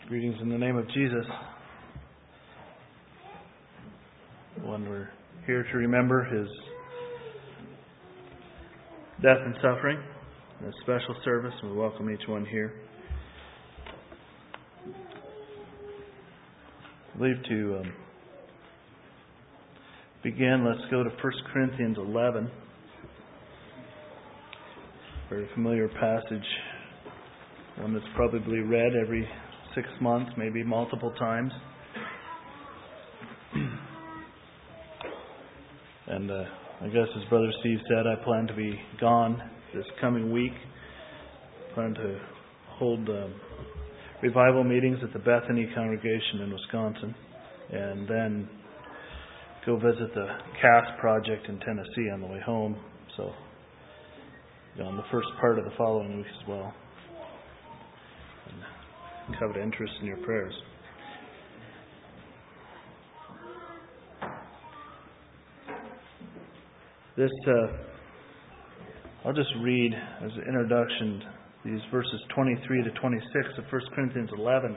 Greetings in the name of Jesus. When we're here to remember His death and suffering in a special service, we welcome each one here. I believe to begin, let's go to 1 Corinthians 11. Very familiar passage. One that's probably read every 6 months, maybe multiple times. And I guess as Brother Steve said, I plan to be gone this coming week. Plan to hold revival meetings at the Bethany congregation in Wisconsin. And then go visit the CAS project in Tennessee on the way home. So, on the first part of the following week as well. Covet interest in your prayers. I'll just read as an introduction these verses 23 to 26 of 1 Corinthians 11.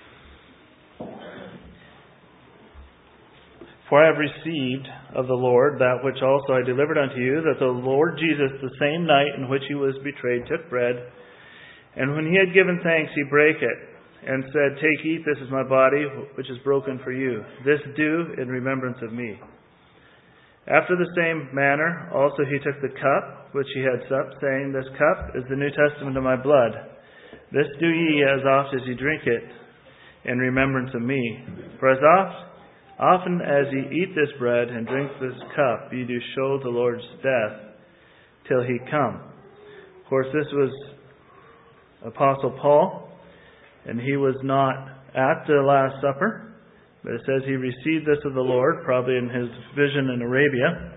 For I have received of the Lord that which also I delivered unto you, that the Lord Jesus, the same night in which He was betrayed, took bread, and when He had given thanks, He brake it, and said, Take, eat, this is my body, which is broken for you. This do in remembrance of me. After the same manner also He took the cup, which He had supped, saying, This cup is the New Testament of my blood. This do ye as oft as ye drink it, in remembrance of me. For as often as ye eat this bread and drink this cup, ye do show the Lord's death till He come. Of course, this was Apostle Paul, and he was not at the Last Supper, but it says he received this of the Lord, probably in his vision in Arabia.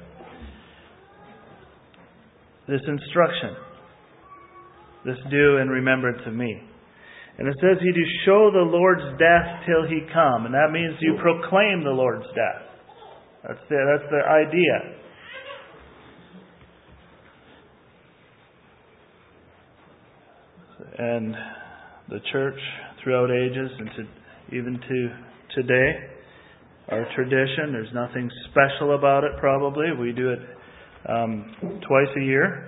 This instruction, this do in remembrance of me. And it says he do show the Lord's death till He come, and that means you proclaim the Lord's death. That's the idea. And the church throughout ages and even to today, our tradition, there's nothing special about it probably. We do it twice a year.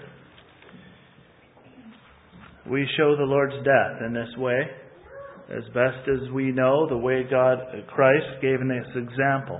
We show the Lord's death in this way, as best as we know, the way Christ gave us example.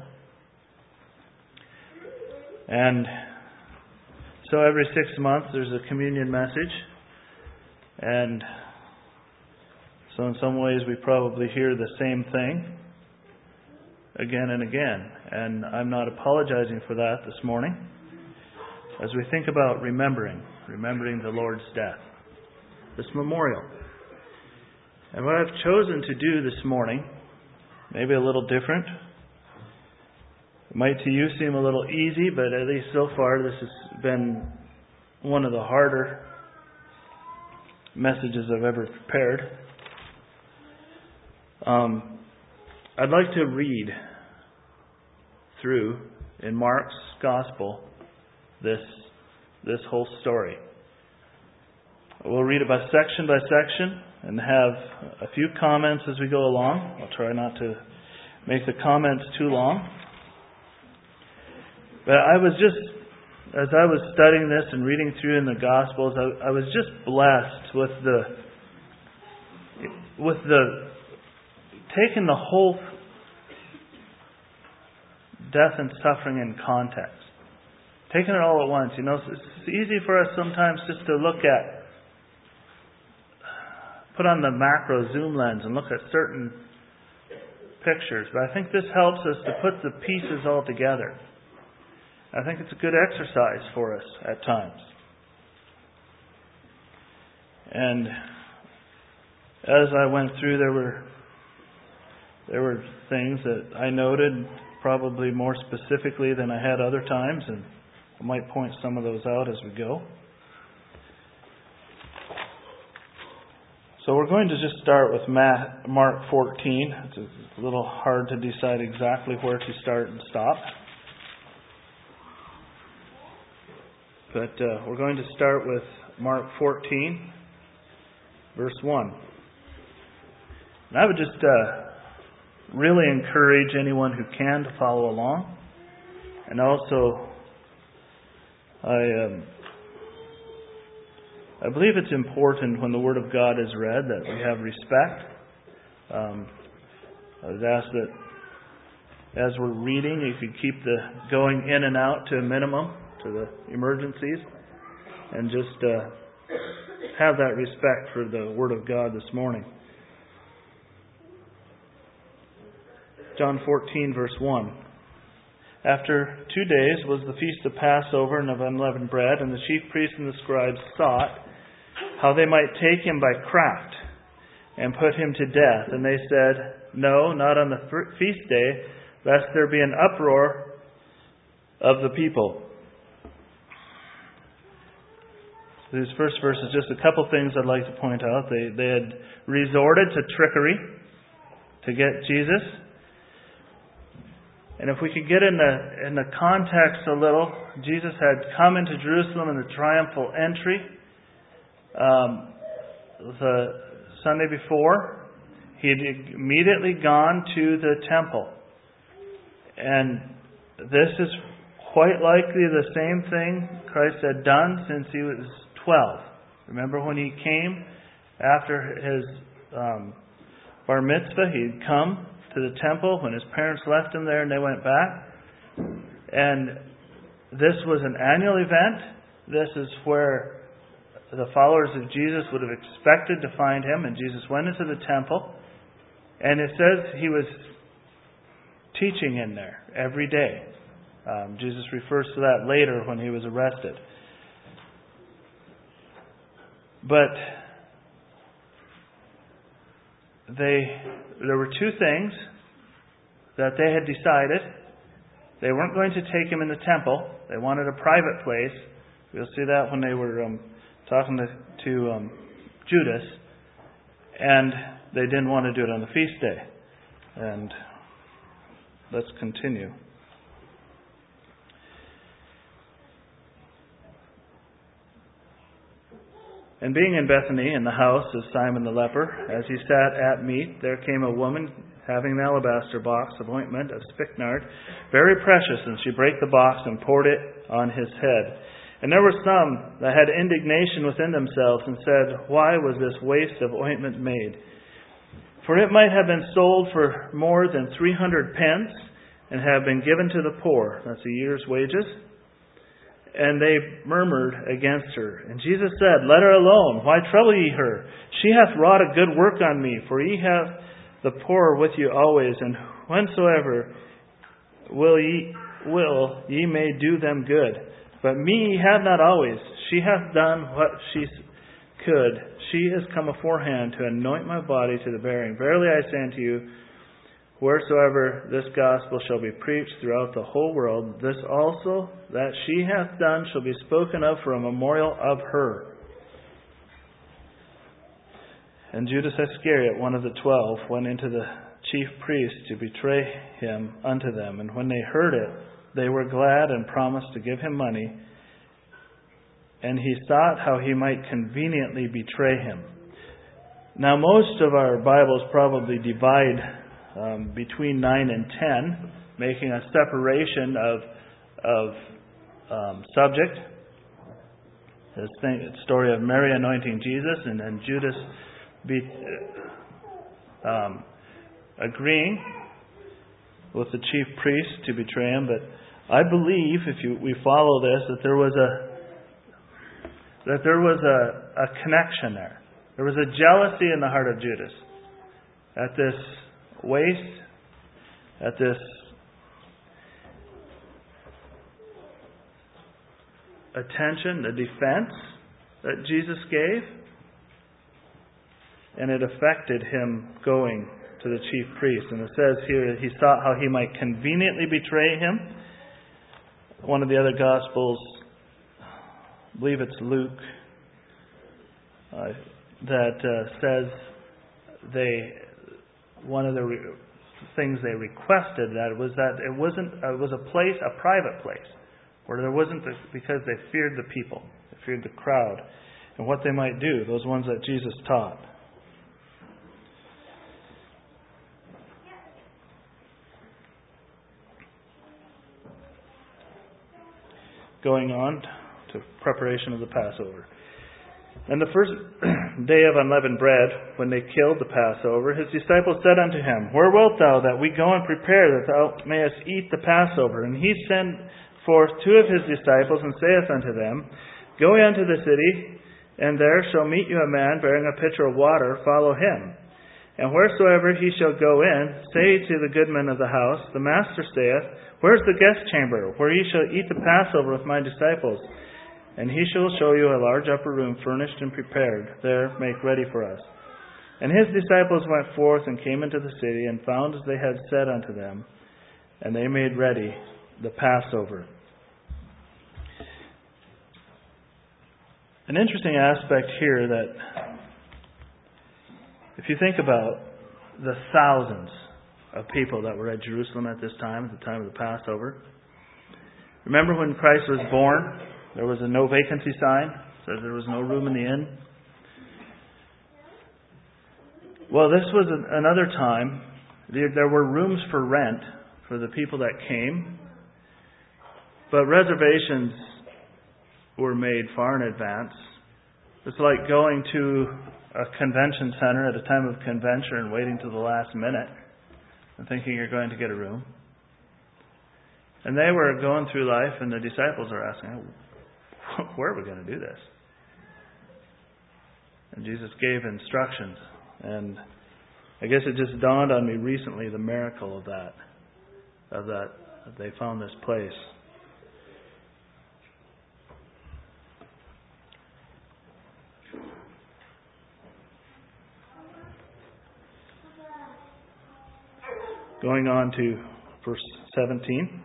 And so every 6 months there's a communion message, and so in some ways we probably hear the same thing again and again. And I'm not apologizing for that this morning. As we think about remembering the Lord's death, this memorial. And what I've chosen to do this morning, maybe a little different. It might to you seem a little easy, but at least so far this has been one of the harder messages I've ever prepared. I'd like to read through in Mark's Gospel this whole story. We'll read it section by section and have a few comments as we go along. I'll try not to make the comments too long. But as I was studying this and reading through in the Gospels, I was just blessed with the taking the whole death and suffering in context. Taking it all at once. You know, it's easy for us sometimes just to put on the macro zoom lens and look at certain pictures. But I think this helps us to put the pieces all together. I think it's a good exercise for us at times. And as I went through, there were things that I noted probably more specifically than I had other times, and I might point some of those out as we go. So we're going to just start with Mark 14. It's a little hard to decide exactly where to start and stop. But we're going to start with Mark 14, verse 1. And I would just really encourage anyone who can to follow along. And also, I believe it's important when the Word of God is read that we have respect. I would ask that as we're reading, you could keep the going in and out to a minimum, to the emergencies, and just have that respect for the Word of God this morning. John 14, verse 1. After 2 days was the feast of Passover and of unleavened bread, and the chief priests and the scribes sought how they might take him by craft and put him to death. And they said, "No, not on the feast day, lest there be an uproar of the people." These first verses, just a couple things I'd like to point out. They had resorted to trickery to get Jesus. And if we could get in the context a little, Jesus had come into Jerusalem in the triumphal entry. The Sunday before, he had immediately gone to the temple. And this is quite likely the same thing Christ had done since he was 12. Remember when he came after his bar mitzvah, he'd come to the temple when his parents left him there and they went back. And this was an annual event. This is where the followers of Jesus would have expected to find him. And Jesus went into the temple. And it says he was teaching in there every day. Jesus refers to that later when he was arrested. But there were two things that they had decided. They weren't going to take him in the temple. They wanted a private place. We'll see that when they were talking to Judas. And they didn't want to do it on the feast day. And let's continue. And being in Bethany, in the house of Simon the leper, as he sat at meat, there came a woman having an alabaster box of ointment of spikenard, very precious, and she brake the box and poured it on his head. And there were some that had indignation within themselves and said, "Why was this waste of ointment made? For it might have been sold for more than 300 pence and have been given to the poor." That's a year's wages. And they murmured against her. And Jesus said, "Let her alone. Why trouble ye her? She hath wrought a good work on me. For ye have the poor with you always, and whensoever will ye may do them good. But me ye have not always. She hath done what she could. She is come aforehand to anoint my body to the burying. Verily I say unto you, wheresoever this gospel shall be preached throughout the whole world, this also that she hath done shall be spoken of for a memorial of her." And Judas Iscariot, one of the 12, went into the chief priests to betray him unto them. And when they heard it, they were glad and promised to give him money. And he sought how he might conveniently betray him. Now most of our Bibles probably divide between 9 and 10, making a separation of subject. The story of Mary anointing Jesus, and then Judas agreeing with the chief priest to betray him. But I believe, if we follow this, that there was a connection there. There was a jealousy in the heart of Judas at this waste, at this attention, the defense that Jesus gave, and it affected him going to the chief priest. And it says here, he sought how he might conveniently betray him. One of the other Gospels, I believe it's Luke, that says one of the things they requested that it was a private place where there wasn't because they feared the people, they feared the crowd and what they might do. Those ones that Jesus taught. going on to preparation of the Passover. And the first day of unleavened bread, when they killed the Passover, his disciples said unto him, Where wilt thou that we go and prepare that thou mayest eat the Passover? And he sent forth 2 of his disciples, and saith unto them, Go ye unto the city, and there shall meet you a man bearing a pitcher of water, follow him. And wheresoever he shall go in, say to the goodman of the house, The Master saith, Where is the guest chamber, where ye shall eat the Passover with my disciples? And he shall show you a large upper room, furnished and prepared. There make ready for us. And his disciples went forth and came into the city, and found as they had said unto them, and they made ready the Passover. An interesting aspect here that, if you think about the thousands of people that were at Jerusalem at this time, at the time of the Passover. Remember when Christ was born? There was a no vacancy sign, says there was no room in the inn. Well, this was another time. There were rooms for rent for the people that came, but reservations were made far in advance. It's like going to a convention center at a time of convention and waiting till the last minute and thinking you're going to get a room. And they were going through life, and the disciples are asking, where are we going to do this? And Jesus gave instructions. And I guess it just dawned on me recently the miracle of that they found this place. Going on to verse 17.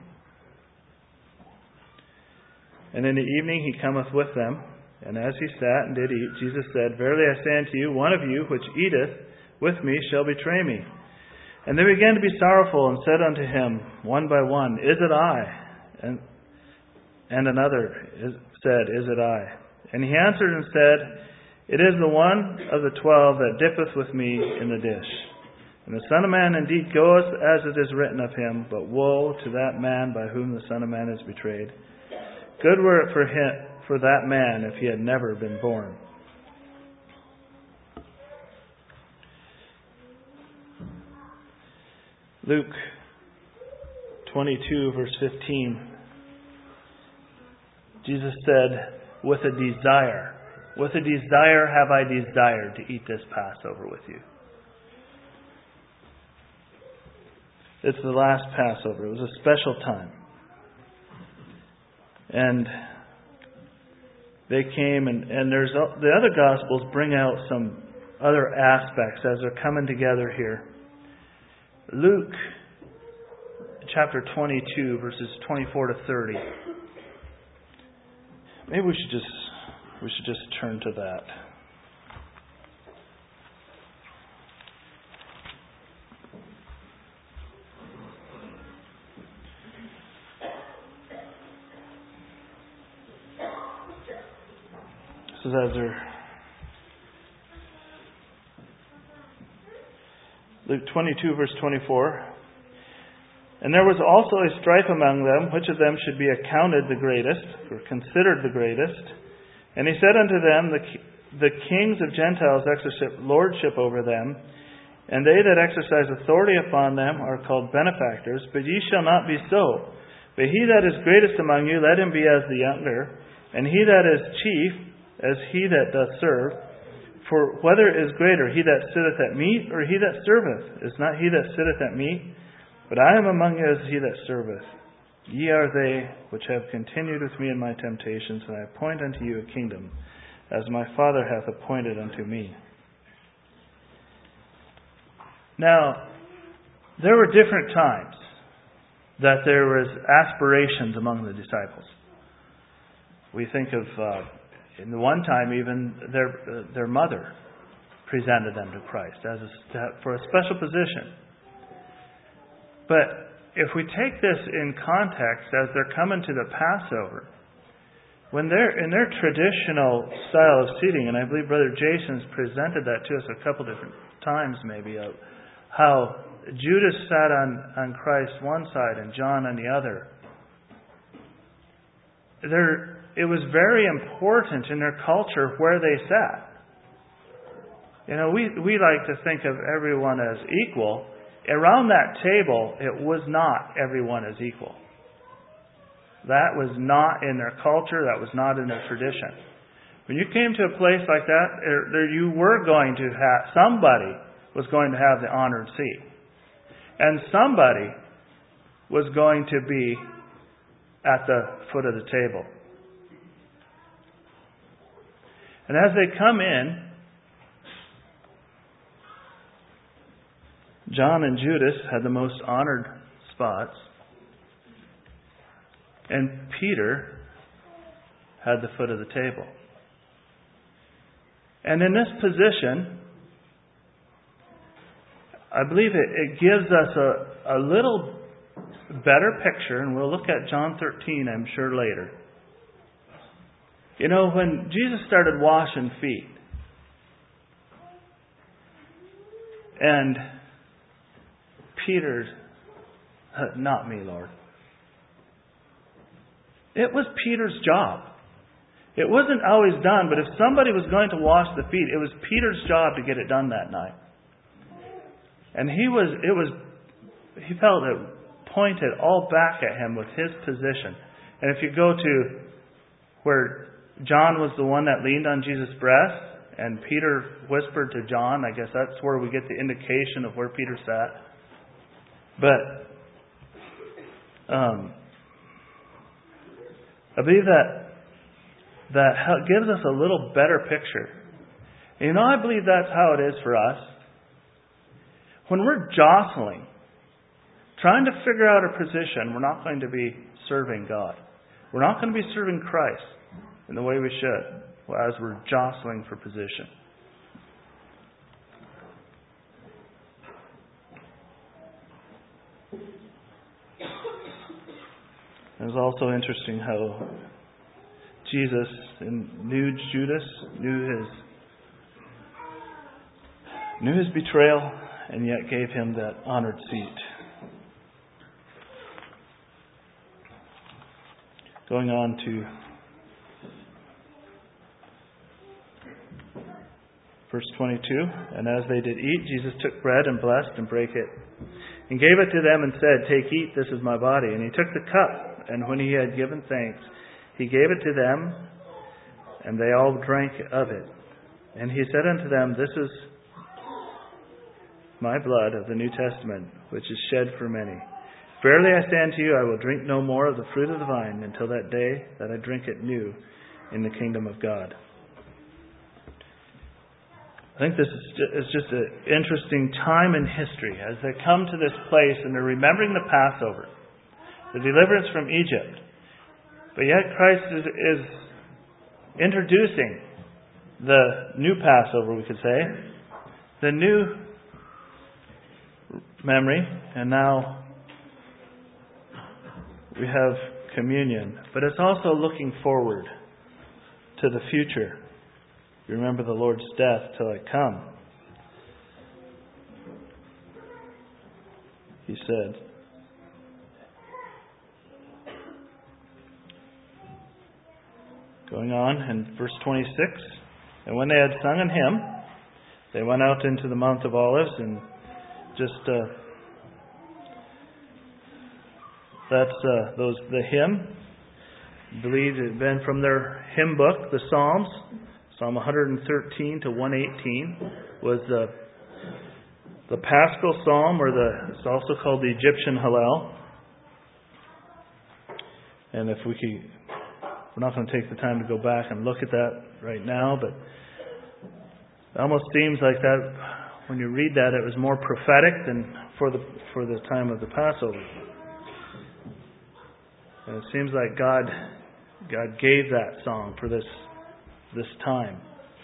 And in the evening he cometh with them, and as he sat and did eat, Jesus said, Verily I say unto you, one of you which eateth with me shall betray me. And they began to be sorrowful, and said unto him one by one, Is it I? And another said, Is it I? And he answered and said, It is the one of the 12 that dippeth with me in the dish. And the Son of Man indeed goeth as it is written of him, but woe to that man by whom the Son of Man is betrayed. Good were it for that man if he had never been born. Luke 22, verse 15. Jesus said, With a desire have I desired to eat this Passover with you. It's the last Passover. It was a special time. And they came, and there's the other Gospels bring out some other aspects as they're coming together here. Luke chapter 22, verses 24 to 30. Maybe we should just turn to that. This is as Luke 22, verse 24. And there was also a strife among them, which of them should be accounted the greatest, or considered the greatest. And he said unto them, The kings of Gentiles exercise lordship over them, and they that exercise authority upon them are called benefactors, but ye shall not be so. But he that is greatest among you, let him be as the younger, and he that is chief, as he that doth serve. For whether is greater, he that sitteth at meat, or he that serveth? Is not he that sitteth at meat? But I am among you as he that serveth. Ye are they which have continued with me in my temptations, and I appoint unto you a kingdom, as my Father hath appointed unto me. Now, there were different times that there was aspirations among the disciples. We think of, in the one time even, their mother presented them to Christ for a special position. But if we take this in context as they're coming to the Passover, when they're in their traditional style of seating, and I believe Brother Jason's presented that to us a couple different times maybe, of how Judas sat on Christ one side and John on the other. it was very important in their culture where they sat. We like to think of everyone as equal. Around that table, it was not everyone as equal. That was not in their culture. That was not in their tradition. When you came to a place like that, you were going to have, somebody was going to have the honored seat. And somebody was going to be at the foot of the table. And as they come in, John and Judas had the most honored spots. And Peter had the foot of the table. And in this position, I believe it gives us a little better picture, and we'll look at John 13, I'm sure, later. When Jesus started washing feet, and Peter, not me, Lord. It was Peter's job. It wasn't always done, but if somebody was going to wash the feet, it was Peter's job to get it done that night. And he felt it pointed all back at him with his position. And if you go to where John was the one that leaned on Jesus' breast, and Peter whispered to John, I guess that's where we get the indication of where Peter sat. But I believe that gives us a little better picture. I believe that's how it is for us. When we're jostling, trying to figure out a position, we're not going to be serving God. We're not going to be serving Christ in the way we should as we're jostling for position. It was also interesting how Jesus knew Judas, knew his betrayal, and yet gave him that honored seat. Going on to verse 22. And as they did eat, Jesus took bread and blessed and brake it, and gave it to them and said, "Take, eat, this is my body." And he took the cup, and when he had given thanks, he gave it to them, and they all drank of it. And he said unto them, "This is my blood of the New Testament, which is shed for many. Verily I say unto you, I will drink no more of the fruit of the vine until that day that I drink it new in the kingdom of God." I think this is just an interesting time in history as they come to this place and they're remembering the Passover, the deliverance from Egypt. But yet Christ is introducing the new Passover, we could say, the new memory, and now we have communion. But it's also looking forward to the future. You remember the Lord's death till I come. He said. Going on in verse 26. And when they had sung an hymn, they went out into the Mount of Olives, and just the hymn. I believe it had been from their hymn book, the Psalms. Psalm 113 to 118 was the Paschal Psalm, or it's also called the Egyptian Hallel. And if we're not going to take the time to go back and look at that right now, but it almost seems like that when you read that, it was more prophetic than for the time of the Passover. And it seems like God gave that song for this time.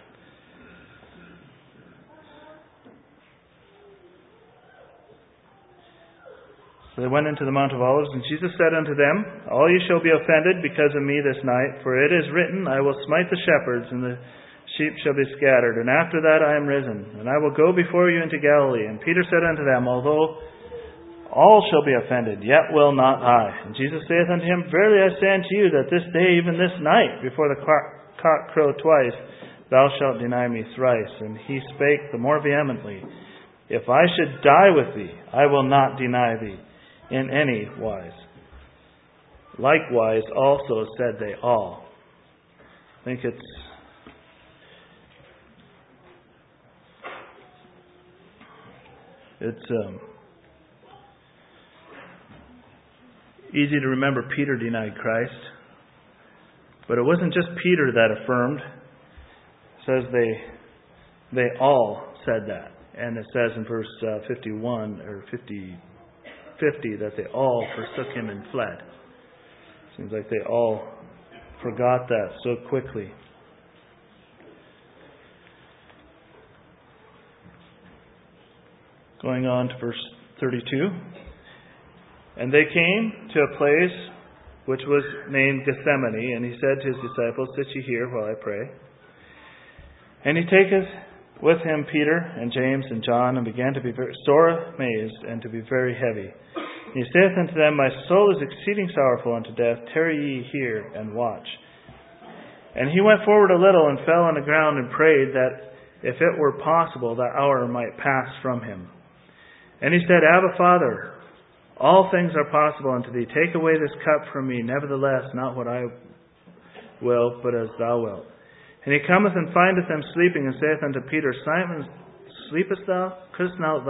So they went into the Mount of Olives, and Jesus said unto them, "All ye shall be offended because of me this night, for it is written, I will smite the shepherds, and the sheep shall be scattered. And after that I am risen, and I will go before you into Galilee." And Peter said unto them, all shall be offended, yet will not I. And Jesus saith unto him, Verily I say unto you, that this day, even this night, before the cock crow twice, thou shalt deny me thrice. And he spake the more vehemently, If I should die with thee, I will not deny thee in any wise. Likewise also said they all. I think it's easy to remember Peter denied Christ. But it wasn't just Peter that affirmed. It says they all said that. And it says in verse 51 or 50 that they all forsook him and fled. Seems like they all forgot that so quickly. Going on to verse 32. And they came to a place which was named Gethsemane, and he said to his disciples, Sit ye here while I pray. And he taketh with him Peter and James and John, and began to be very sore amazed, and to be very heavy. And he saith unto them, My soul is exceeding sorrowful unto death. Tarry ye here and watch. And he went forward a little, and fell on the ground, and prayed that, if it were possible, that hour might pass from him. And he said, Abba, Father, all things are possible unto thee. Take away this cup from me. Nevertheless, not what I will, but as thou wilt. And he cometh and findeth them sleeping, and saith unto Peter, Simon, sleepest thou? Couldst not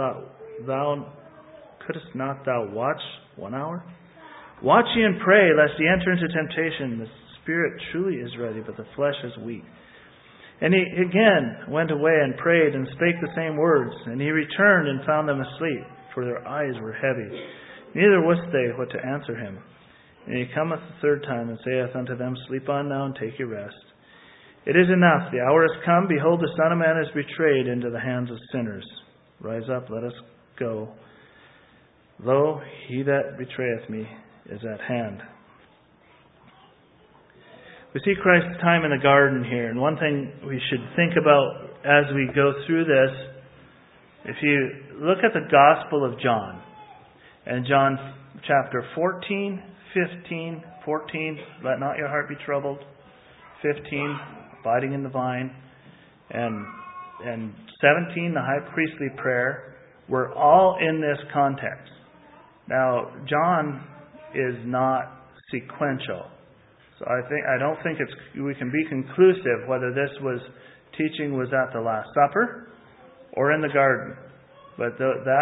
thou watch 1 hour? Watch ye and pray, lest ye enter into temptation. The spirit truly is ready, but the flesh is weak. And he again went away and prayed, and spake the same words. And he returned and found them asleep, for their eyes were heavy. Neither wist they what to answer him. And he cometh the third time, and saith unto them, Sleep on now, and take your rest. It is enough, the hour is come. Behold, the Son of Man is betrayed into the hands of sinners. Rise up, let us go. Lo, he that betrayeth me is at hand. We see Christ's time in the garden here. And one thing we should think about as we go through this, if you look at the Gospel of John, and John chapter 14, 15, 14, let not your heart be troubled, 15, abiding in the vine, and 17, the high priestly prayer, were all in this context. Now, John is not sequential. So I don't think we can be conclusive whether this teaching was at the Last Supper or in the garden. But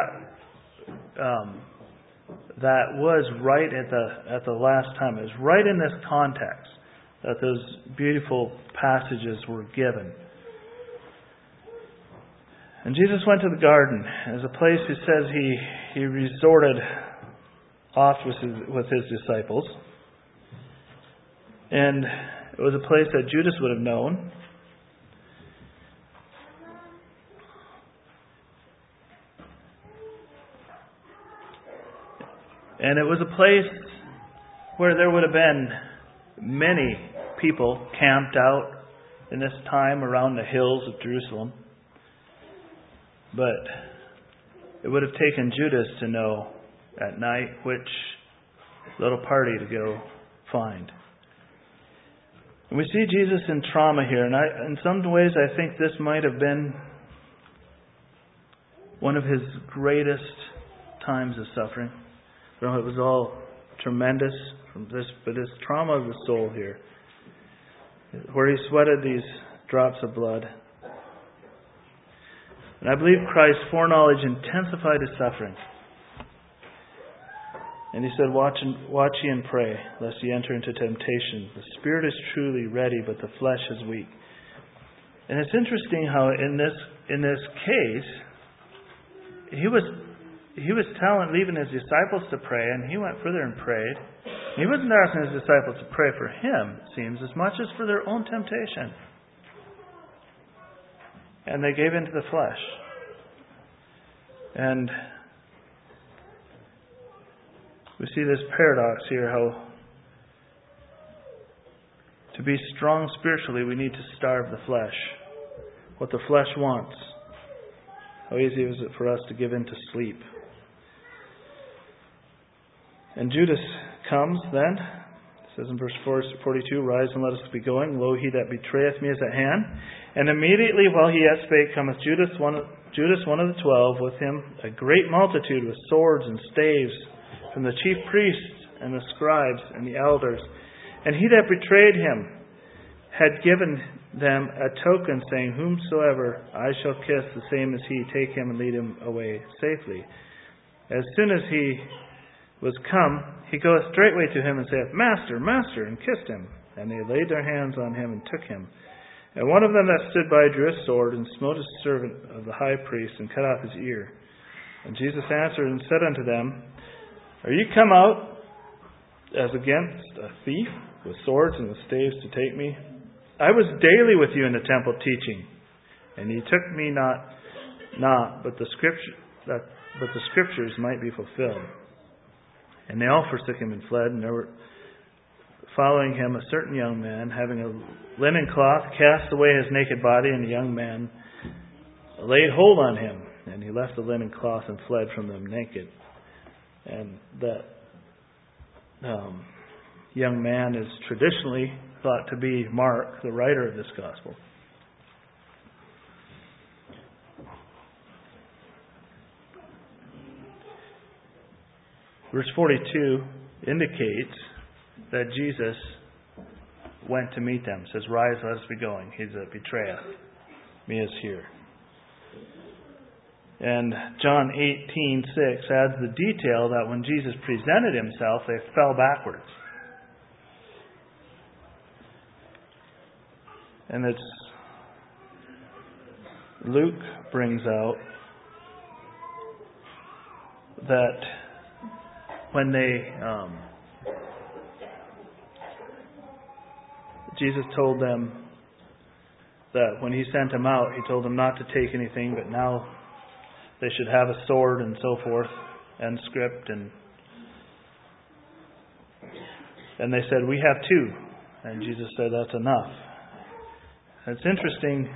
that was right at the last time. It was right in this context that those beautiful passages were given. And Jesus went to the garden as a place, he says he resorted oft with his disciples. And it was a place that Judas would have known. And it was a place where there would have been many people camped out in this time around the hills of Jerusalem. But it would have taken Judas to know at night which little party to go find. And we see Jesus in trauma here. And in some ways I think this might have been one of his greatest times of suffering. It was all tremendous from this, but this trauma of the soul here, where he sweated these drops of blood. And I believe Christ's foreknowledge intensified his suffering. And he said, Watch ye and pray, lest ye enter into temptation. The spirit is truly ready, but the flesh is weak. And it's interesting how in this case, he was leaving his disciples to pray, and he went further and prayed. He wasn't asking his disciples to pray for him, it seems, as much as for their own temptation. And they gave into the flesh. And we see this paradox here, how to be strong spiritually, we need to starve the flesh. What the flesh wants. How easy is it for us to give in to sleep? And Judas comes then. It says in verse 42, Rise and let us be going. Lo, he that betrayeth me is at hand. And immediately while he yet spake, cometh Judas, one of the 12, with him a great multitude with swords and staves, from the chief priests and the scribes and the elders. And he that betrayed him had given them a token, saying, Whomsoever I shall kiss, the same as he, take him and lead him away safely. As soon as he was come, he goeth straightway to him and saith, Master, Master, and kissed him. And they laid their hands on him and took him. And one of them that stood by drew a sword, and smote a servant of the high priest, and cut off his ear. And Jesus answered and said unto them, Are ye come out as against a thief, with swords and with staves to take me? I was daily with you in the temple teaching, and ye took me not, but the scriptures might be fulfilled. And they all forsook him and fled, and there were following him a certain young man, having a linen cloth, cast away his naked body, and the young man laid hold on him, and he left the linen cloth and fled from them naked. And that young man is traditionally thought to be Mark, the writer of this gospel. Verse 42 indicates that Jesus went to meet them. It says, Rise, let us be going. He that betrayeth me is here. And John 18:6 adds the detail that when Jesus presented himself, they fell backwards. And it's Luke brings out that when Jesus told them that when he sent them out, he told them not to take anything, but now they should have a sword and so forth, and script, and they said, We have 2. And Jesus said, That's enough. It's interesting,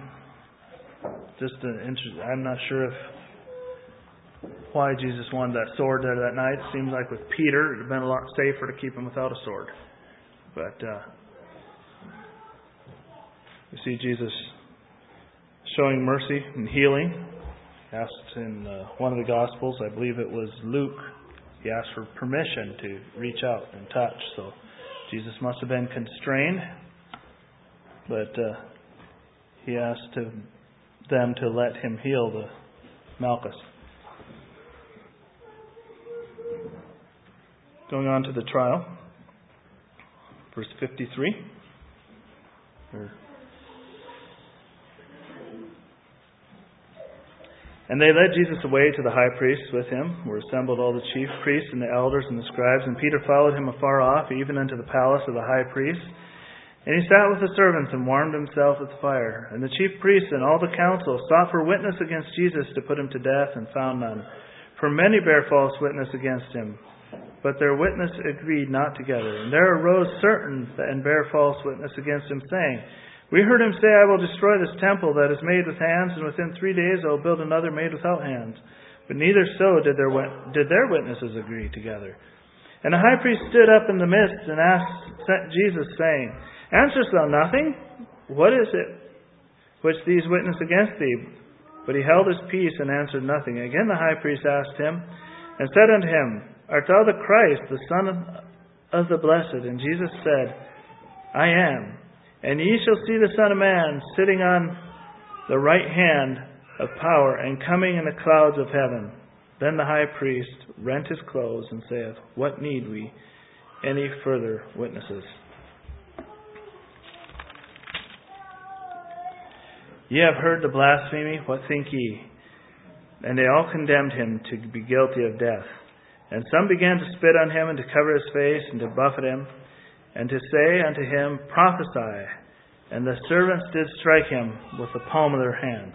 I'm not sure why Jesus wanted that sword there that night. It seems like with Peter, it would have been a lot safer to keep him without a sword. But we see Jesus showing mercy and healing. He asked in one of the Gospels, I believe it was Luke, he asked for permission to reach out and touch. So Jesus must have been constrained, but he asked them to let him heal the Malchus. Going on to the trial, verse 53. And they led Jesus away to the high priest. With him were assembled all the chief priests and the elders and the scribes. And Peter followed him afar off, even unto the palace of the high priest. And he sat with the servants and warmed himself at the fire. And the chief priests and all the council sought for witness against Jesus to put him to death, and found none. For many bare false witness against him, but their witness agreed not together. And there arose certain and bare false witness against him, saying, We heard him say, I will destroy this temple that is made with hands, and within 3 days I will build another made without hands. But neither so did their witnesses agree together. And the high priest stood up in the midst and asked Jesus, saying, Answerest thou nothing? What is it which these witness against thee? But he held his peace and answered nothing. Again the high priest asked him, and said unto him, Art thou the Christ, the Son of the Blessed? And Jesus said, I am. And ye shall see the Son of Man sitting on the right hand of power, and coming in the clouds of heaven. Then the high priest rent his clothes, and saith, What need we any further witnesses? Ye have heard the blasphemy, what think ye? And they all condemned him to be guilty of death. And some began to spit on him, and to cover his face, and to buffet him, and to say unto him, Prophesy. And the servants did strike him with the palm of their hands.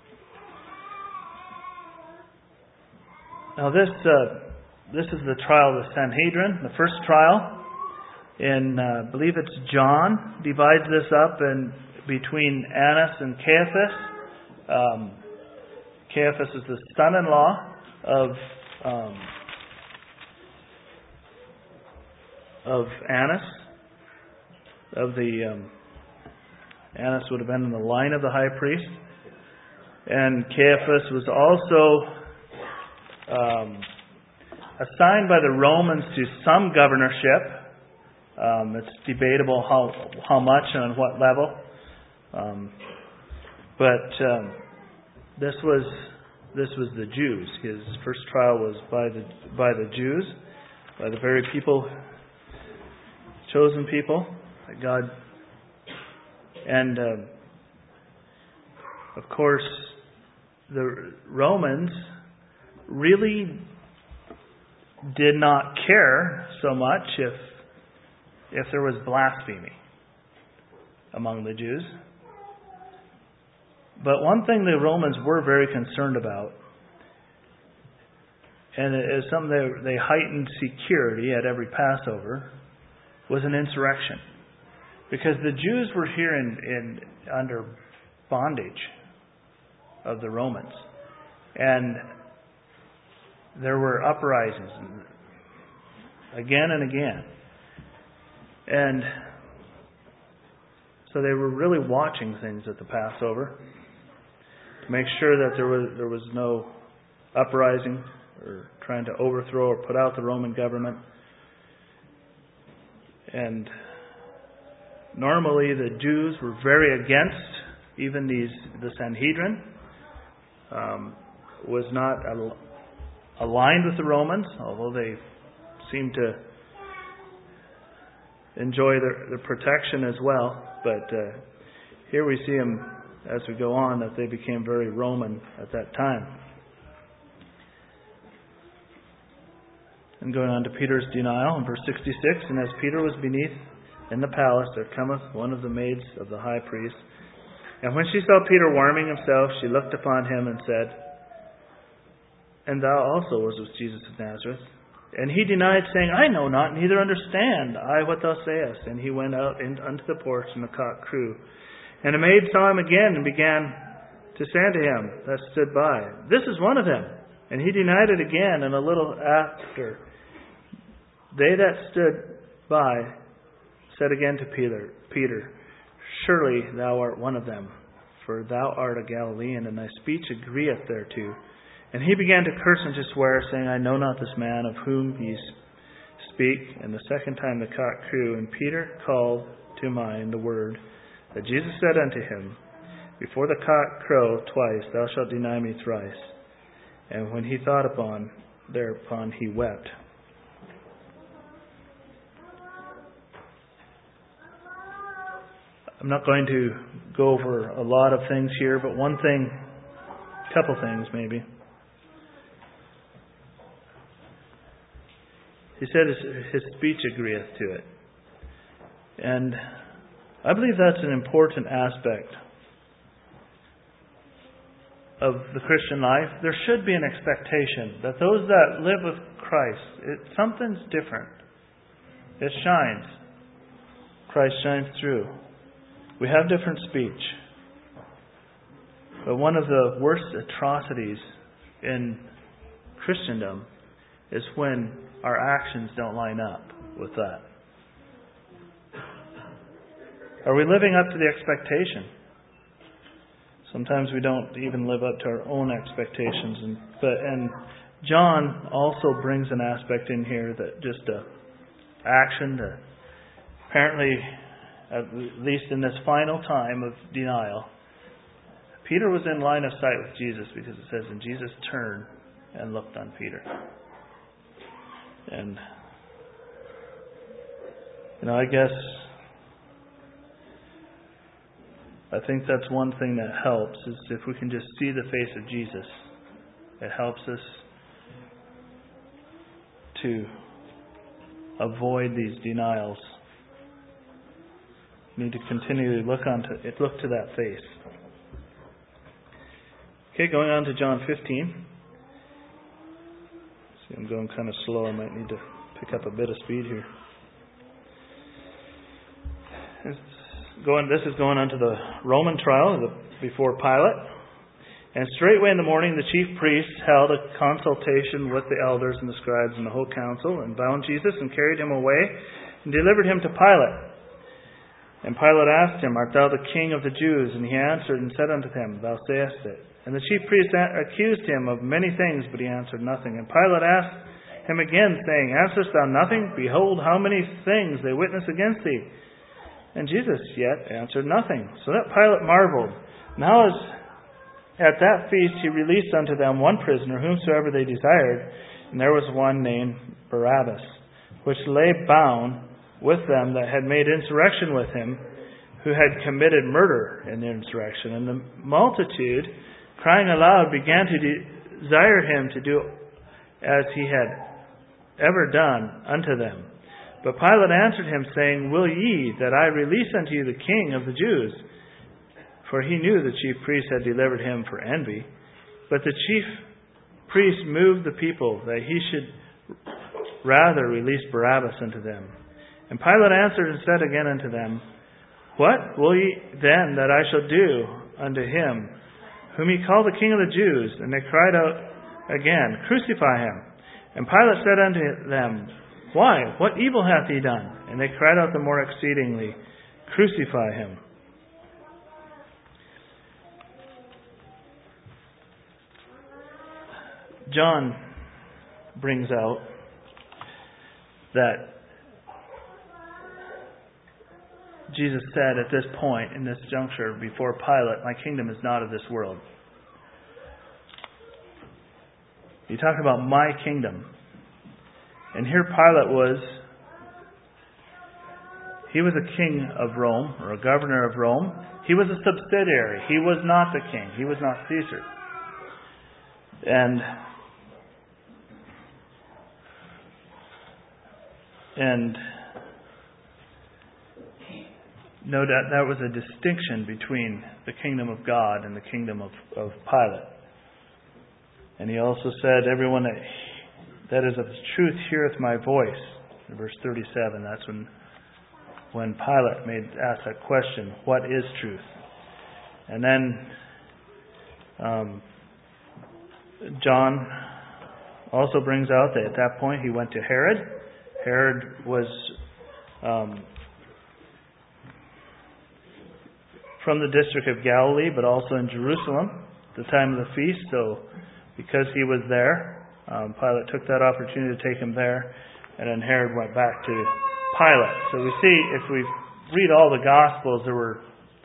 Now this is the trial of the Sanhedrin, the first trial. I believe it's John divides this up between Annas and Caiaphas. Caiaphas is the son-in-law of Annas. Annas would have been in the line of the high priest. And Caiaphas was also assigned by the Romans to some governorship. It's debatable how much and on what level. But this was the Jews. His first trial was by the Jews, by the very people, chosen people that God. And of course, the Romans really did not care so much if there was blasphemy among the Jews. But one thing the Romans were very concerned about, and it is something they heightened security at every Passover, was an insurrection. Because the Jews were here under bondage of the Romans. And there were uprisings again and again. And so they were really watching things at the Passover to make sure that there was no uprising or trying to overthrow or put out the Roman government. And normally the Jews were very against even the Sanhedrin. Was not aligned with the Romans, although they seemed to enjoy their protection as well. But here we see them, as we go on, that they became very Roman at that time. And going on to Peter's denial in verse 66, and as Peter was beneath in the palace, there cometh one of the maids of the high priest. And when she saw Peter warming himself, she looked upon him and said, And thou also was with Jesus of Nazareth. And he denied, saying, I know not, neither understand I what thou sayest. And he went out unto the porch, and the cock crew. And a maid saw him again, and began to say unto him that stood by, This is one of them. And he denied it again, and a little after, they that stood by said again to Peter, Surely thou art one of them, for thou art a Galilean, and thy speech agreeth thereto. And he began to curse and to swear, saying, I know not this man of whom ye speak. And the second time the cock crew, and Peter called to mind the word that Jesus said unto him, Before the cock crow twice, thou shalt deny me thrice. And when he thought thereupon he wept. I'm not going to go over a lot of things here, but couple things maybe. He said his speech agreeth to it. And I believe that's an important aspect of the Christian life. There should be an expectation that those that live with Christ, something's different. It shines. Christ shines through. We have different speech. But one of the worst atrocities in Christendom is when our actions don't line up with that. Are we living up to the expectation? Sometimes we don't even live up to our own expectations. And John also brings an aspect in here that just action. Apparently, at least in this final time of denial, Peter was in line of sight with Jesus, because it says, and Jesus turned and looked on Peter. And, I think that's one thing that helps, is if we can just see the face of Jesus. It helps us to avoid these denials. We need to continually look to that face. Okay, going on to John 15. See, I'm going kind of slow. I might need to pick up a bit of speed here. This is going on to the Roman trial before Pilate. And straightway in the morning the chief priests held a consultation with the elders and the scribes and the whole council, and bound Jesus and carried him away and delivered him to Pilate. And Pilate asked him, Art thou the king of the Jews? And he answered and said unto him, Thou sayest it. And the chief priests accused him of many things, but he answered nothing. And Pilate asked him again, saying, Answerest thou nothing? Behold, how many things they witness against thee. And Jesus yet answered nothing. So that Pilate marveled. Now as at that feast he released unto them one prisoner, whomsoever they desired, and there was one named Barabbas, which lay bound with them that had made insurrection with him, who had committed murder in the insurrection. And the multitude, crying aloud, began to desire him to do as he had ever done unto them. But Pilate answered him, saying, Will ye that I release unto you the king of the Jews? For he knew the chief priests had delivered him for envy. But the chief priests moved the people that he should rather release Barabbas unto them. And Pilate answered and said again unto them, What will ye then that I shall do unto him, whom ye call the King of the Jews? And they cried out again, Crucify him. And Pilate said unto them, Why? What evil hath he done? And they cried out the more exceedingly, Crucify him. John brings out that Jesus said at this point, in this juncture, before Pilate, My kingdom is not of this world. He talked about my kingdom. And here Pilate he was a king of Rome, or a governor of Rome. He was a subsidiary. He was not the king. He was not Caesar. And no doubt that was a distinction between the kingdom of God and the kingdom of Pilate. And he also said, Everyone that is of the truth heareth my voice. In verse 37, that's when Pilate asked that question, what is truth? And then John also brings out that at that point he went to Herod. Herod was from the district of Galilee, but also in Jerusalem at the time of the feast. So because he was there, Pilate took that opportunity to take him there, and then Herod went back to Pilate. So we see, if we read all the Gospels, there were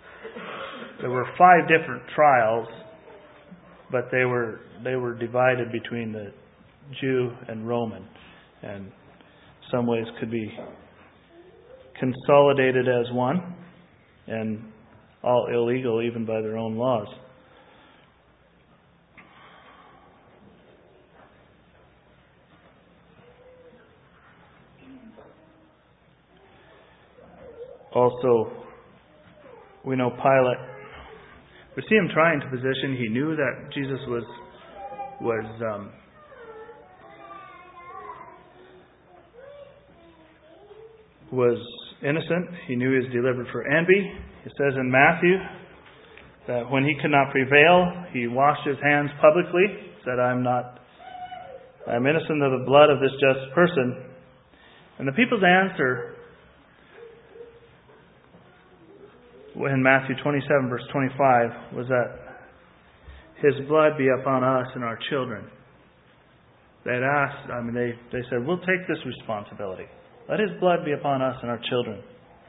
5 different trials, but they were divided between the Jew and Roman, and some ways could be consolidated as one, and all illegal even by their own laws. Also, we know Pilate, we see him trying to position, he knew that Jesus was innocent. He knew he was delivered for envy. It says in Matthew that when he could not prevail, he washed his hands publicly, said, I'm innocent of the blood of this just person. And the people's answer in Matthew 27 verse 25 was that his blood be upon us and our children. They had asked, they said, we'll take this responsibility. Let his blood be upon us and our children.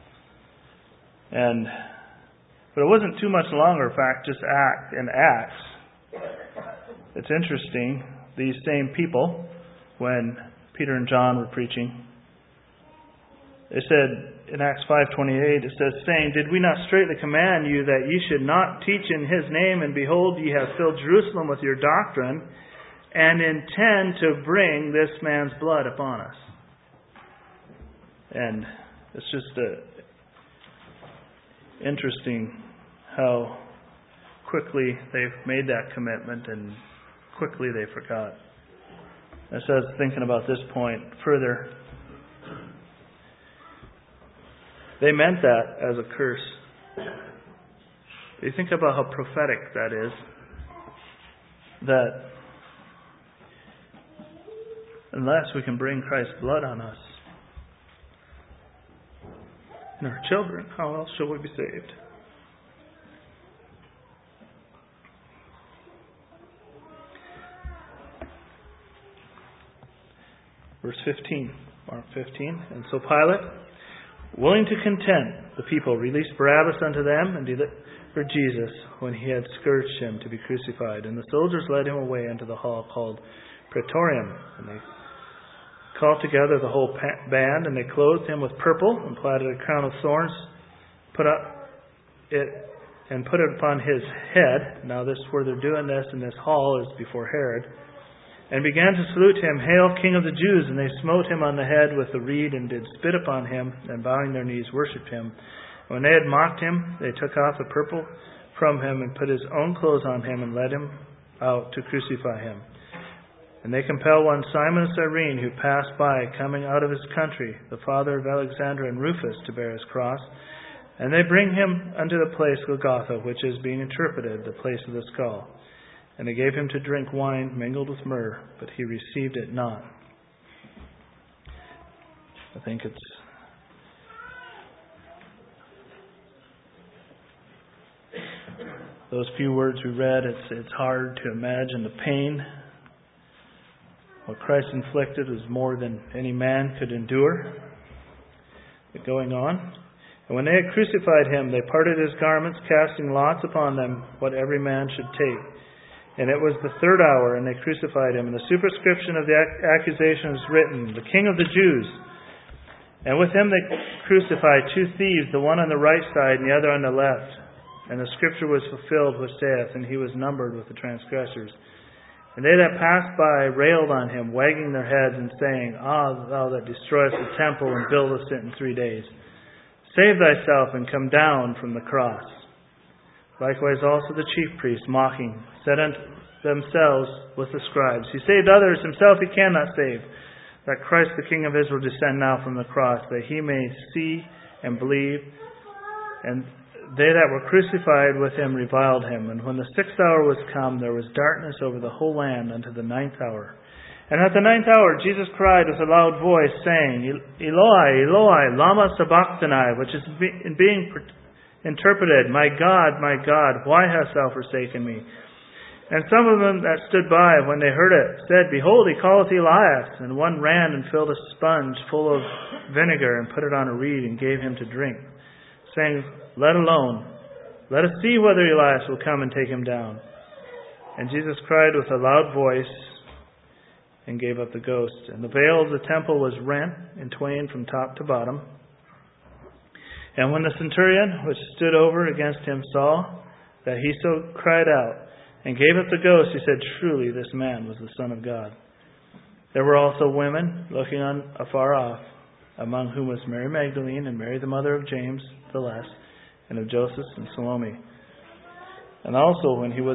But it wasn't too much longer. In fact, just in Acts, it's interesting, these same people, when Peter and John were preaching, they said in Acts 5:28, it says, saying, Did we not straitly command you that ye should not teach in his name? And behold, ye have filled Jerusalem with your doctrine, and intend to bring this man's blood upon us. And it's just interesting how quickly they've made that commitment and quickly they forgot. As I was thinking about this point further, they meant that as a curse. You think about how prophetic that is. That unless we can bring Christ's blood on us, and our children. How else shall we be saved? Verse 15, Mark 15. And so Pilate, willing to content the people, released Barabbas unto them and delivered Jesus when he had scourged him to be crucified. And the soldiers led him away into the hall called Praetorium. And they called together the whole band, and they clothed him with purple and platted a crown of thorns, put it upon his head. Now this, where they're doing this in this hall, is before Herod. And began to salute him, Hail, King of the Jews! And they smote him on the head with a reed, and did spit upon him, and bowing their knees worshipped him. And when they had mocked him, they took off the purple from him, and put his own clothes on him, and led him out to crucify him. And they compel one Simon of Cyrene, who passed by, coming out of his country, the father of Alexander and Rufus, to bear his cross. And they bring him unto the place Golgotha, which is, being interpreted, the place of the skull. And they gave him to drink wine mingled with myrrh, but he received it not. I think it's those few words we read. It's hard to imagine the pain. What Christ inflicted was more than any man could endure. But going on. And when they had crucified him, they parted his garments, casting lots upon them what every man should take. And it was the third hour, and they crucified him. And the superscription of the accusation is written, The King of the Jews. And with him they crucified two thieves, the one on the right side and the other on the left. And the scripture was fulfilled which saith, And he was numbered with the transgressors. And they that passed by railed on him, wagging their heads and saying, Ah, thou that destroyest the temple and buildest it in 3 days, save thyself and come down from the cross. Likewise also the chief priests, mocking, said unto themselves with the scribes, He saved others, himself he cannot save. That Christ the King of Israel descend now from the cross, that he may see and believe. And they that were crucified with him reviled him. And when the 6th hour was come, there was darkness over the whole land unto the 9th hour. And at the 9th hour Jesus cried with a loud voice, saying, Eloi, Eloi, lama sabachthani, which is being interpreted, My God, why hast thou forsaken me? And some of them that stood by, when they heard it, said, Behold, he calleth Elias. And one ran and filled a sponge full of vinegar, and put it on a reed, and gave him to drink, saying, Let alone, let us see whether Elias will come and take him down. And Jesus cried with a loud voice, and gave up the ghost. And the veil of the temple was rent in twain from top to bottom. And when the centurion which stood over against him saw that he so cried out, and gave up the ghost, he said, Truly this man was the Son of God. There were also women looking on afar off, among whom was Mary Magdalene, and Mary the mother of James the Less, and of Joseph and Salome. And also when he was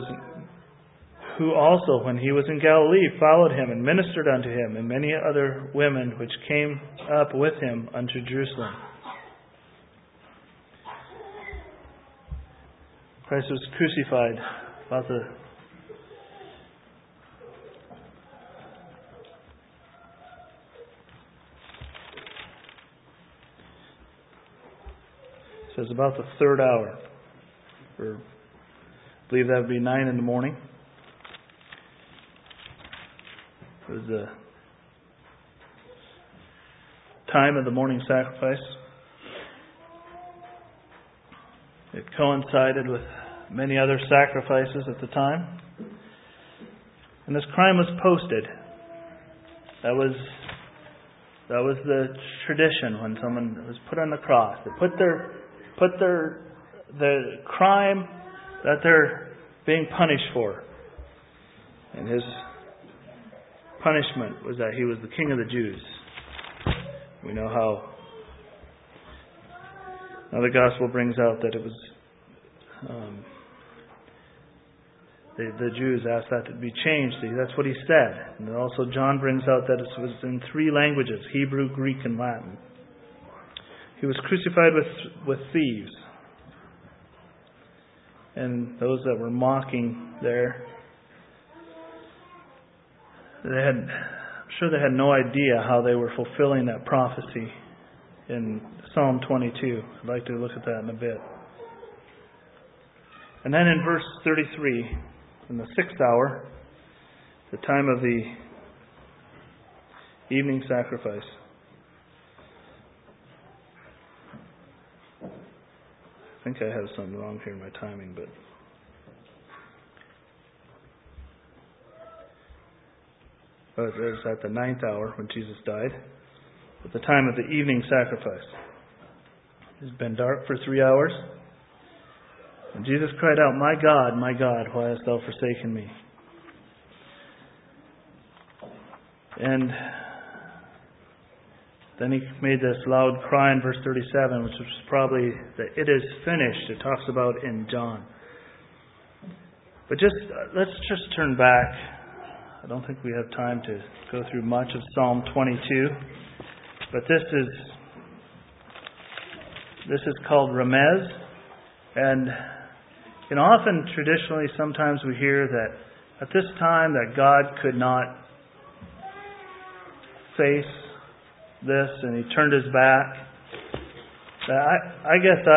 in Galilee followed him, and ministered unto him, and many other women which came up with him unto Jerusalem. Christ was crucified about the says about the 3rd hour. Or I believe that would be 9 in the morning. It was the time of the morning sacrifice. It coincided with many other sacrifices at the time. And this crime was posted. That was the tradition when someone was put on the cross. They put the crime that they're being punished for. And his punishment was that he was the King of the Jews. We know how now the gospel brings out that it was the Jews asked that to be changed. That's what he said. And also John brings out that it was in 3 languages, Hebrew, Greek, and Latin. He was crucified with thieves. And those that were mocking there, I'm sure they had no idea how they were fulfilling that prophecy in Psalm 22. I'd like to look at that in a bit. And then in verse 33, in the 6th hour, the time of the evening sacrifice. I think I have something wrong here in my timing, but it was at the 9th hour when Jesus died, at the time of the evening sacrifice. It has been dark for 3 hours, and Jesus cried out, my God, why hast thou forsaken me?" And then he made this loud cry in verse 37, which was probably the "it is finished" it talks about in John. But let's just turn back. I don't think we have time to go through much of Psalm 22, but this is called Remez, and often traditionally, sometimes we hear that at this time that God could not face this, and He turned His back. I guess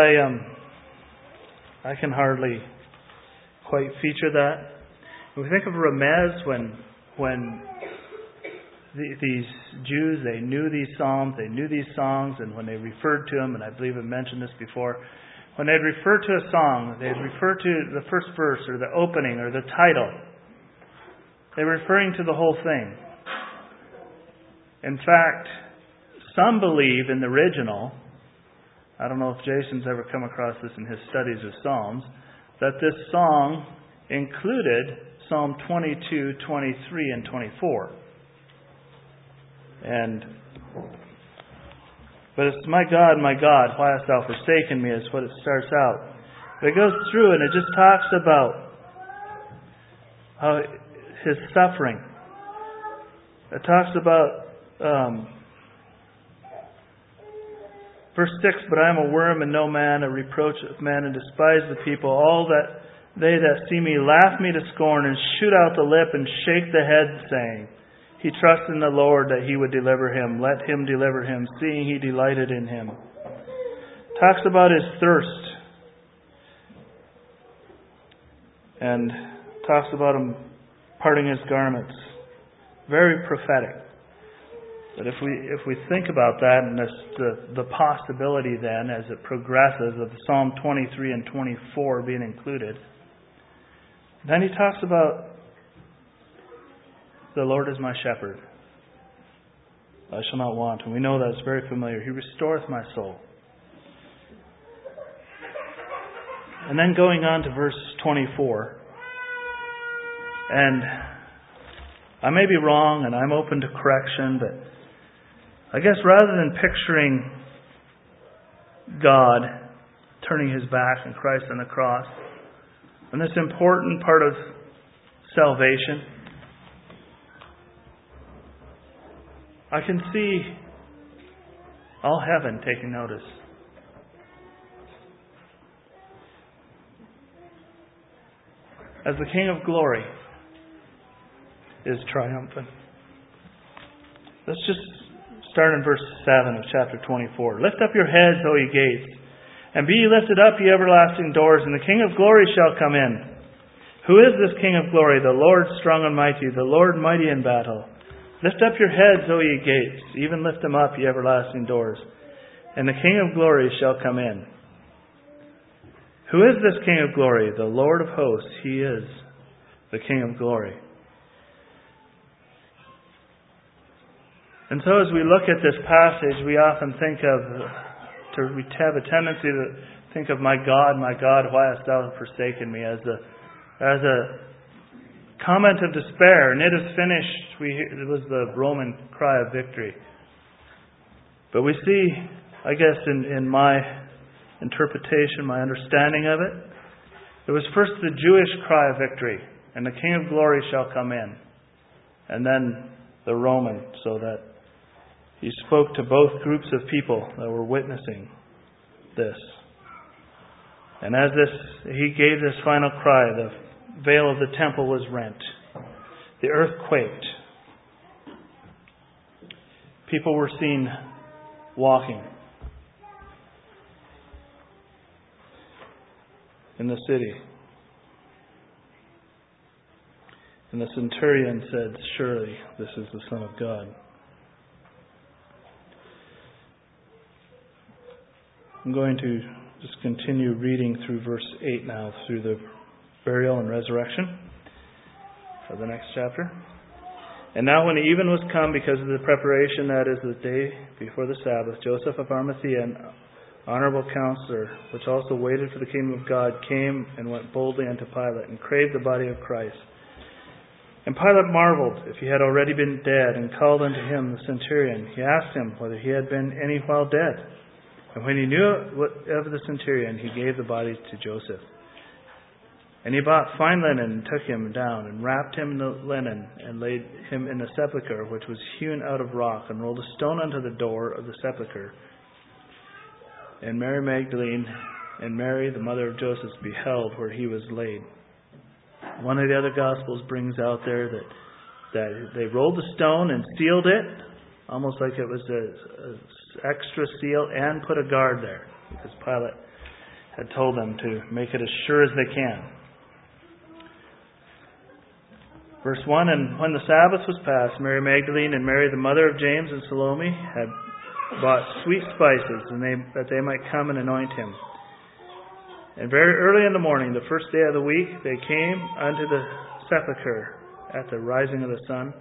I can hardly quite feature that. When we think of Remez, when these Jews, they knew these psalms, they knew these songs, and when they referred to them, and I believe I mentioned this before, when they'd refer to a song, they'd refer to the first verse or the opening or the title. They were referring to the whole thing. In fact, some believe in the original, I don't know if Jason's ever come across this in his studies of Psalms, that this song included Psalm 22, 23, and 24. But it's my God, why hast thou forsaken me, is what it starts out. But it goes through and it just talks about how His suffering. It talks about verse 6, "But I am a worm and no man, a reproach of men, and despise the people. All that they that see me laugh me to scorn, and shoot out the lip, and shake the head, saying, He trusts in the Lord that He would deliver him. Let Him deliver him, seeing He delighted in him." Talks about his thirst. And talks about him parting his garments. Very prophetic. But if we think about that, and the possibility then, as it progresses, of Psalm 23 and 24 being included, then he talks about the Lord is my shepherd. I shall not want. And we know that's very familiar. He restoreth my soul. And then going on to verse 24. And I may be wrong, and I'm open to correction, but I guess rather than picturing God turning His back on Christ on the cross, and this important part of salvation, I can see all heaven taking notice. As the King of Glory is triumphant. Let's just start in verse 7 of chapter 24. "Lift up your heads, O ye gates, and be ye lifted up, ye everlasting doors, and the King of Glory shall come in. Who is this King of Glory? The Lord strong and mighty, the Lord mighty in battle. Lift up your heads, O ye gates, even lift them up, ye everlasting doors, and the King of Glory shall come in. Who is this King of Glory? The Lord of hosts. He is the King of Glory." And so as we look at this passage, we often think we have a tendency to think of my God, why hast thou forsaken me, as a comment of despair. And it is finished. It was the Roman cry of victory. But we see, I guess, in my interpretation, my understanding of it, it was first the Jewish cry of victory, and the King of Glory shall come in, and then the Roman, so that He spoke to both groups of people that were witnessing this. And as He gave this final cry, the veil of the temple was rent. The earth quaked. People were seen walking in the city. And the centurion said, "Surely this is the Son of God." I'm going to just continue reading through verse 8 now, through the burial and resurrection for the next chapter. "And now when even was come, because of the preparation, that is, the day before the Sabbath, Joseph of Arimathea, an honorable counselor, which also waited for the kingdom of God, came and went boldly unto Pilate, and craved the body of Christ. And Pilate marveled if he had already been dead, and called unto him the centurion. He asked him whether he had been any while dead. And when he knew of the centurion, he gave the body to Joseph. And he bought fine linen, and took him down, and wrapped him in the linen, and laid him in a sepulchre which was hewn out of rock, and rolled a stone unto the door of the sepulchre. And Mary Magdalene and Mary, the mother of Joseph, beheld where he was laid." One of the other Gospels brings out there that they rolled the stone and sealed it, almost like it was an extra seal, and put a guard there, because Pilate had told them to make it as sure as they can. Verse 1, "And when the Sabbath was past, Mary Magdalene and Mary, the mother of James, and Salome had bought sweet spices, that they might come and anoint him. And very early in the morning, the first day of the week, they came unto the sepulchre at the rising of the sun.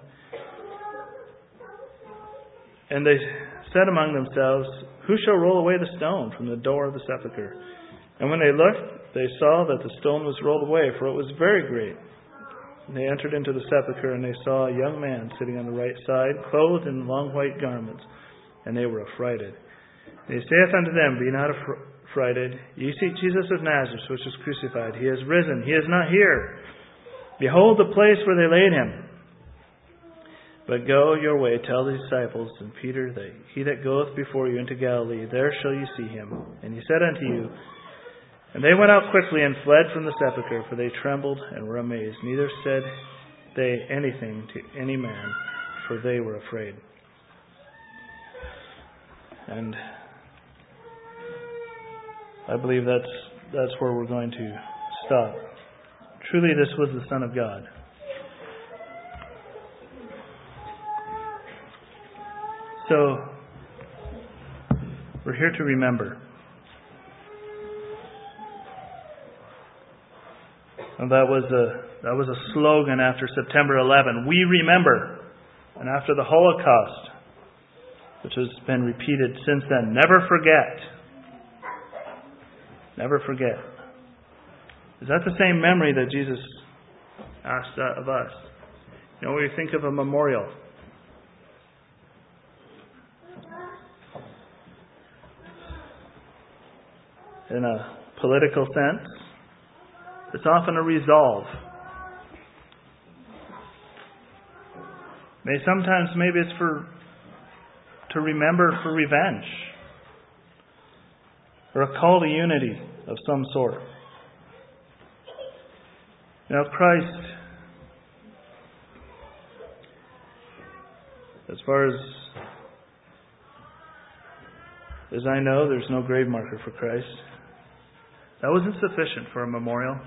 And they said among themselves, Who shall roll away the stone from the door of the sepulchre? And when they looked, they saw that the stone was rolled away, for it was very great. And they entered into the sepulchre, and they saw a young man sitting on the right side, clothed in long white garments, and they were affrighted. And he saith unto them, Be not affrighted. Ye seek Jesus of Nazareth, which was crucified. He is risen. He is not here. Behold the place where they laid him. But go your way, tell the disciples and Peter that he that goeth before you into Galilee, there shall you see him. And he said unto you, And they went out quickly and fled from the sepulchre, for they trembled and were amazed. Neither said they anything to any man, for they were afraid." And I believe that's where we're going to stop. Truly, this was the Son of God. So, we're here to remember. And that was a slogan after September 11. We remember. And after the Holocaust, which has been repeated since then, never forget. Never forget. Is that the same memory that Jesus asked of us? You know, when we think of a memorial, in a political sense, it's often a resolve. Maybe it's to remember for revenge, or a call to unity of some sort. Now, Christ, as far as I know, there's no grave marker for Christ. That wasn't sufficient for a memorial.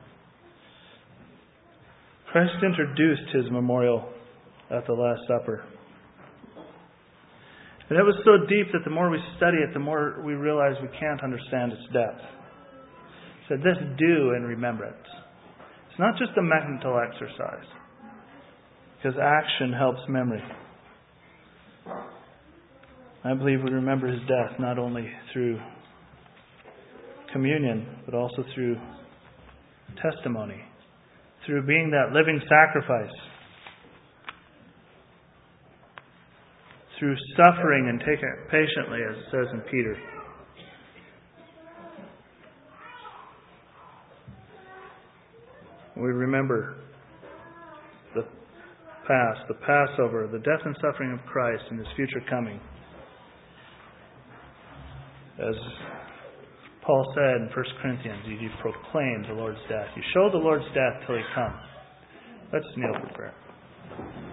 Christ introduced his memorial at the Last Supper. And it was so deep that the more we study it, the more we realize we can't understand its depth. He said, "This do in remembrance." It's not just a mental exercise, because action helps memory. I believe we remember his death not only through communion, but also through testimony, through being that living sacrifice, through suffering and taking it patiently, as it says in Peter. We remember the past, the Passover, the death and suffering of Christ, and his future coming. As Paul said in 1 Corinthians, you proclaim the Lord's death. You show the Lord's death till he comes. Let's kneel for prayer.